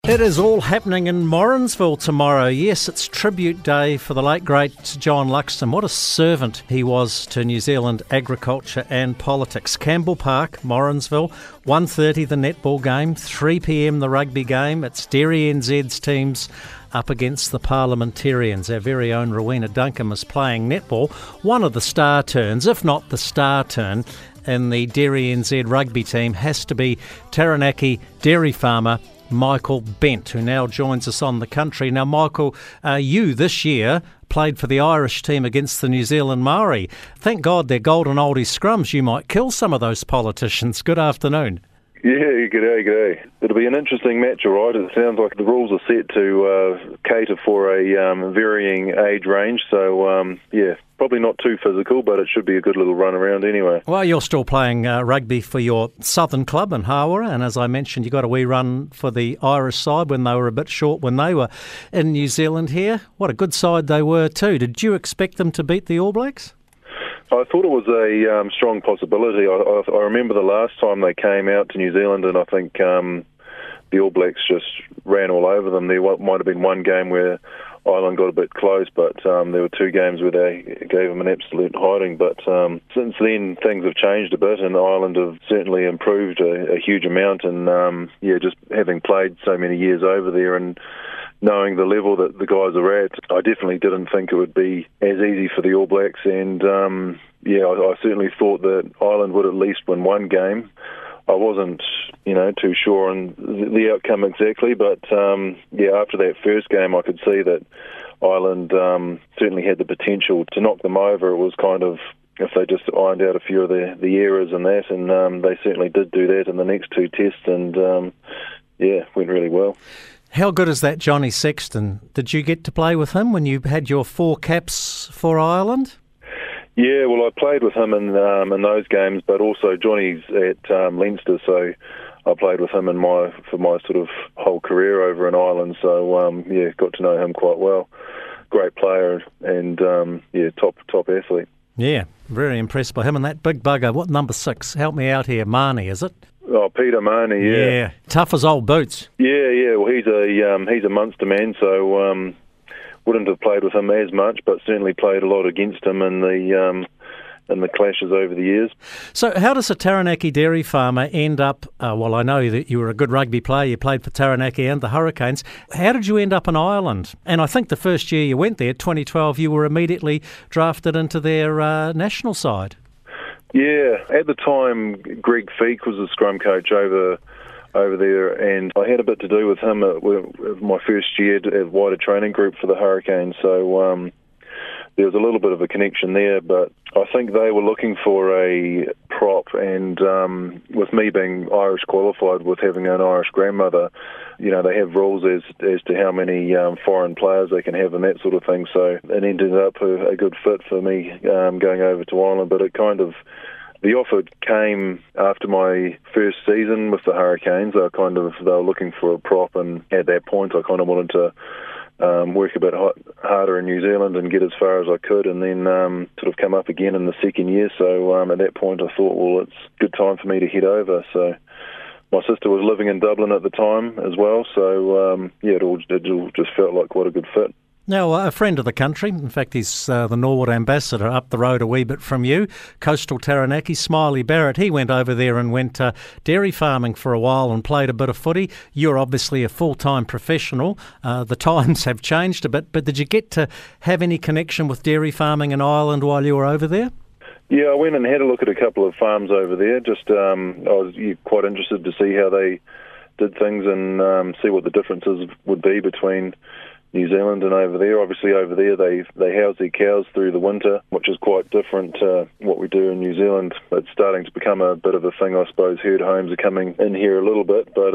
It is all happening in Morrinsville tomorrow. Yes, it's tribute day for the late, great John Luxton. What a servant he was to New Zealand agriculture and politics. Campbell Park, Morrinsville, 1:30 the netball game, 3pm the rugby game. It's Dairy NZ's teams up against the Parliamentarians. Our very own Rowena Duncan is playing netball. One of the star turns, if not the star turn, in the Dairy NZ rugby team has to be Taranaki dairy farmer Michael Bent, who now joins us on the country. Now, Michael, you this year played for the Irish team against the New Zealand Maori. Thank God they're golden oldie scrums. You might kill some of those politicians. Good afternoon. Yeah, g'day. It'll be an interesting match, all right. It sounds like the rules are set to cater for a varying age range, so probably not too physical, but it should be a good little run around anyway. Well, you're still playing rugby for your southern club in Hawera, and as I mentioned, you got a wee run for the Irish side when they were a bit short when they were in New Zealand here. What a good side they were too. Did you expect them to beat the All Blacks? I thought it was a strong possibility. I remember the last time they came out to New Zealand, and I think the All Blacks just ran all over them. There might have been one game where Ireland got a bit close, but there were two games where they gave them an absolute hiding. But since then, things have changed a bit, and Ireland have certainly improved a huge amount. And just having played so many years over there and knowing the level that the guys are at, I definitely didn't think it would be as easy for the All Blacks. And I certainly thought that Ireland would at least win one game. I wasn't, too sure on the outcome exactly, but after that first game, I could see that Ireland certainly had the potential to knock them over. It was kind of, if they just ironed out a few of the errors and that, and they certainly did do that in the next two tests, and went really well. How good is that Johnny Sexton? Did you get to play with him when you had your 4 caps for Ireland? Yeah, well, I played with him in those games, but also Johnny's at Leinster, so I played with him for my sort of whole career over in Ireland. So got to know him quite well. Great player and top athlete. Yeah, very impressed by him and that big bugger. What number 6? Help me out here, Marnie, is it? Oh, Peter Marnie, yeah. Yeah, tough as old boots. Yeah. Well, he's a Munster man, so wouldn't have played with him as much, but certainly played a lot against him in the clashes over the years. So how does a Taranaki dairy farmer end up, I know that you were a good rugby player, you played for Taranaki and the Hurricanes. How did you end up in Ireland? And I think the first year you went there, 2012, you were immediately drafted into their national side. Yeah, at the time, Greg Feek was the scrum coach over there, and I had a bit to do with him at my first year at wider training group for the Hurricanes, so there was a little bit of a connection there, but I think they were looking for a prop, and with me being Irish qualified, with having an Irish grandmother, they have rules as to how many foreign players they can have and that sort of thing, so it ended up a good fit for me going over to Ireland, but it kind of, the offer came after my first season with the Hurricanes. They were looking for a prop, and at that point I kind of wanted to work a bit harder in New Zealand and get as far as I could, and then sort of come up again in the second year. So at that point I thought, well, it's a good time for me to head over. So my sister was living in Dublin at the time as well, so it all just felt like quite a good fit. Now, a friend of the country, in fact, he's the Norwood ambassador up the road a wee bit from you, coastal Taranaki, Smiley Barrett. He went over there and went dairy farming for a while and played a bit of footy. You're obviously a full-time professional. The times have changed a bit, but did you get to have any connection with dairy farming in Ireland while you were over there? Yeah, I went and had a look at a couple of farms over there. Just I was quite interested to see how they did things and see what the differences would be between New Zealand and over there. Obviously over there they house their cows through the winter, which is quite different to what we do in New Zealand. It's starting to become a bit of a thing, I suppose. Herd homes are coming in here a little bit, but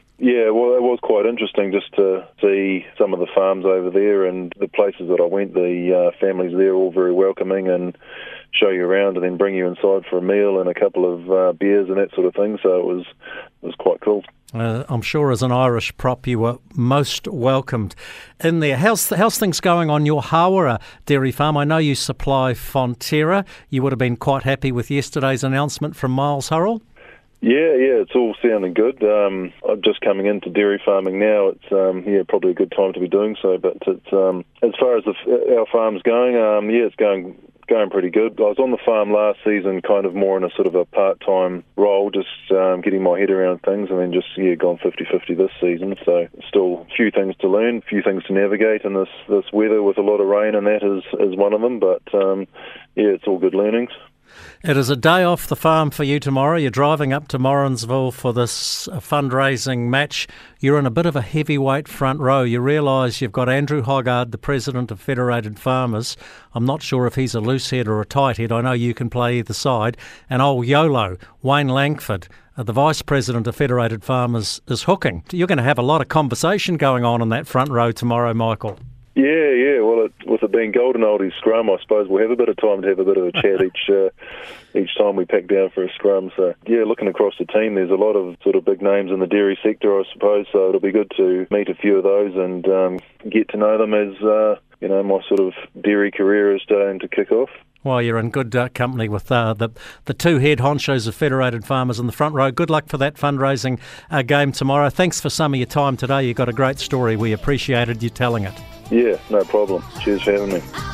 it was quite interesting just to see some of the farms over there and the places that I went. The families there all very welcoming and show you around and then bring you inside for a meal and a couple of beers and that sort of thing. So it was quite cool. I'm sure as an Irish prop you were most welcomed in there. How's things going on your Hawera dairy farm? I know you supply Fonterra. You would have been quite happy with yesterday's announcement from Miles Hurrell. Yeah, it's all sounding good. I'm just coming into dairy farming now. It's probably a good time to be doing so. But it's as far as our farm's going, it's going pretty good. I was on the farm last season, kind of more in a sort of a part-time role, just getting my head around things, and then just gone 50-50 this season. So still a few things to learn, a few things to navigate in this weather with a lot of rain, and that is one of them. But it's all good learnings. It is a day off the farm for you tomorrow. You're driving up to Morrinsville for this fundraising match. You're in a bit of a heavyweight front row. You realise you've got Andrew Hoggard, the president of Federated Farmers. I'm not sure if he's a loose head or a tight head. I know you can play either side. And old YOLO, Wayne Langford, the vice president of Federated Farmers, is hooking. You're going to have a lot of conversation going on in that front row tomorrow, Michael. Yeah. Well, with it being Golden Oldie Scrum, I suppose we'll have a bit of time to have a bit of a chat each time we pack down for a scrum. So, looking across the team, there's a lot of sort of big names in the dairy sector, I suppose. So it'll be good to meet a few of those and get to know them as my sort of dairy career is starting to kick off. Well, you're in good company with the two head honchos of Federated Farmers in the front row. Good luck for that fundraising game tomorrow. Thanks for some of your time today. You've got a great story. We appreciated you telling it. Yeah, no problem. Cheers for having me.